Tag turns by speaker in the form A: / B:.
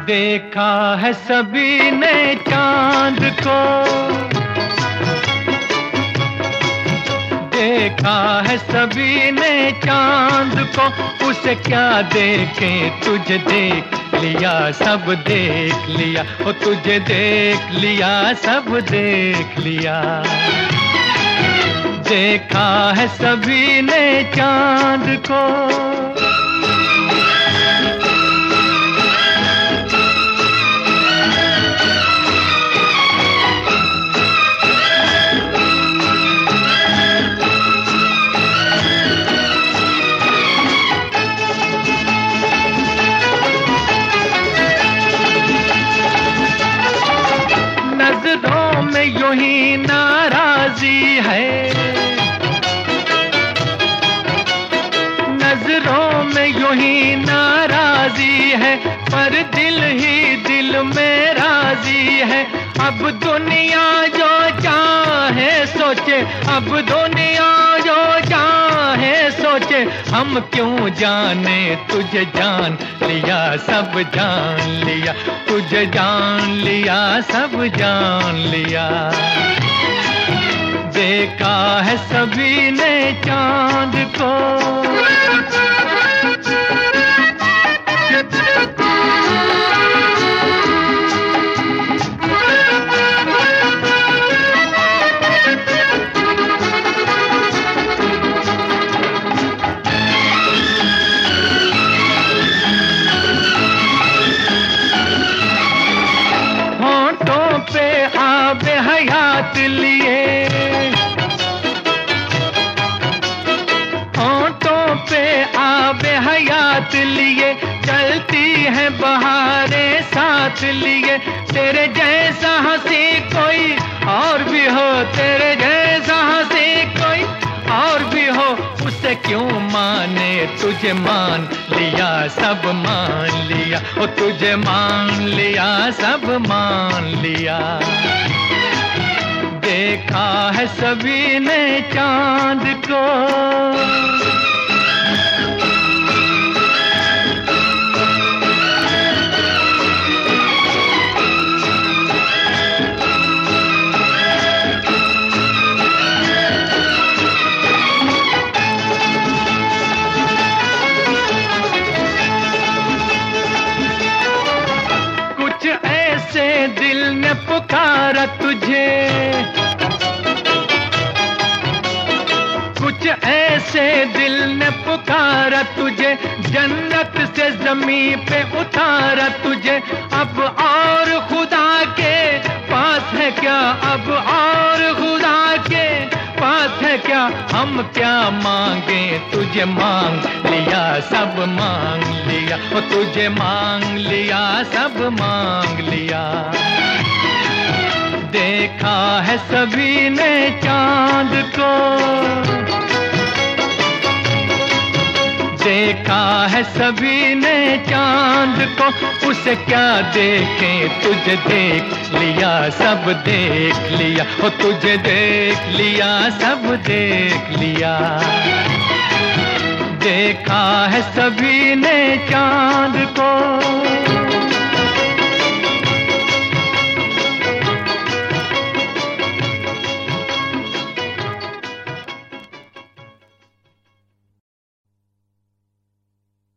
A: देखा है सभी ने चांद को, देखा है सभी ने चांद को, उसे क्या देखें तुझे देख लिया सब देख लिया, ओ तुझे देख लिया सब देख लिया। देखा है सभी ने चांद को, नजरों में यूं ही नाराजी है, नजरों में यूं ही नाराजी है, पर दिल ही दिल में राजी है। अब दुनिया जो चाहे सोचे, अब दुनिया जो चाहे सोचे, हम क्यों जाने तुझे जान लिया सब जान लिया, तुझे जान लिया सब जान लिया। देखा है सभी ने चांद को, पे आबे हयात लिए, होंठों पे आबे हयात लिए, चलती है बहारें साथ लिए। तेरे जैसा हंसी कोई और भी हो, तेरे जैसा हंसी कोई और भी हो, उसे क्यों माने तुझे मान लिया सब मान लिया, ओ तुझे मान लिया सब मान लिया। देखा है सभी ने चांद को, ऐसे दिल ने पुकारा तुझे, कुछ ऐसे दिल ने पुकारा तुझे, जन्नत से ज़मीन पे उतारा तुझे। अब और खुदा के पास है क्या, अब और खुदा के पास है क्या, हम क्या मांगे तुझे मांग लिया सब मांग लिया, ओ तुझे मांग लिया सब मांग लिया। देखा है सभी ने चांद को, देखा है सभी ने चांद को, उसे क्या देखें तुझे देख लिया सब देख लिया, ओ तुझे देख लिया सब देख लिया। देखा है सभी ने चांद को।